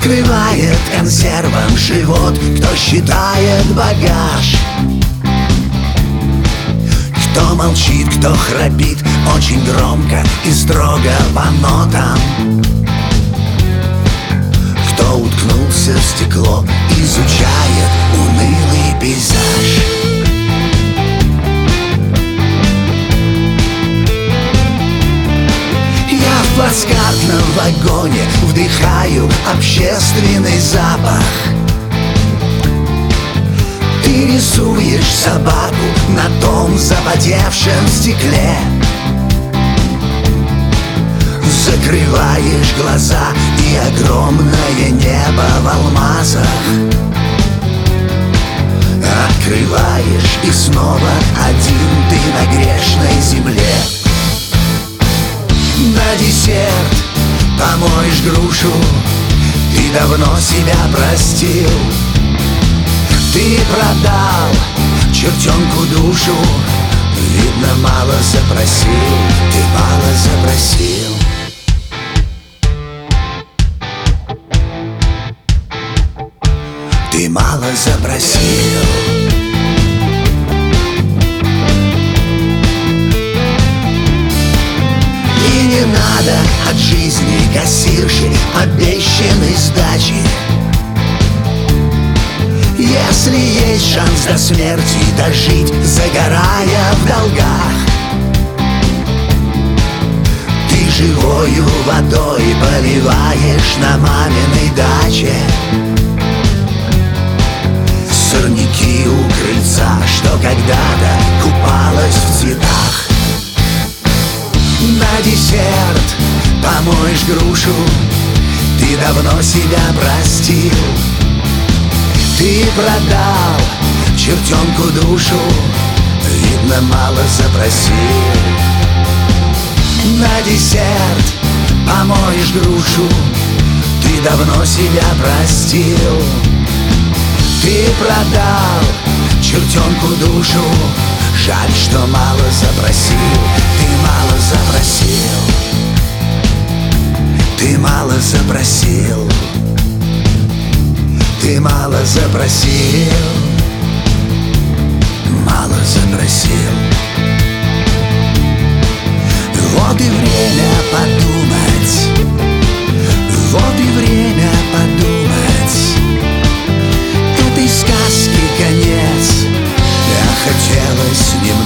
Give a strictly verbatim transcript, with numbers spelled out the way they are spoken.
вскрывает консервом живот, кто считает багаж, кто молчит, кто храпит очень громко и строго по нотам, кто уткнулся в стекло, изучает унылый пейзаж. Я в плацкартном вагоне вдыхаю общественный запах. Ты рисуешь собаку на том запотевшем стекле, закрываешь глаза и огромное небо в алмазах открываешь, и снова один ты на грешной земле. На десерт помоешь грушу, ты давно себя простил. Ты продал чертенку душу, видно, мало запросил, ты мало запросил. Ты мало запросил. И не надо от жизни кассирши обещанной сдачи. Если есть шанс до смерти дожить, загорая в долгах, ты живою водой поливаешь на маминой даче сорняки у крыльца, что когда-то купалась в цветах. На десерт помоешь грушу, ты давно себя простил. Ты продал чертенку душу, видно, мало запросил. На десерт помоешь грушу, ты давно себя простил. Ты продал чертенку душу, жаль, что мало запросил. Ты мало запросил. Ты мало запросил. Ты мало запросил, мало запросил. Вот и время подумать, вот и время подумать. Этой сказки конец, а хотелось немного